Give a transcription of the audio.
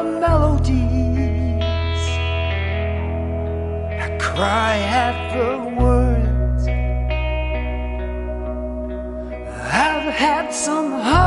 melodies. I cry at the words. I've had some hard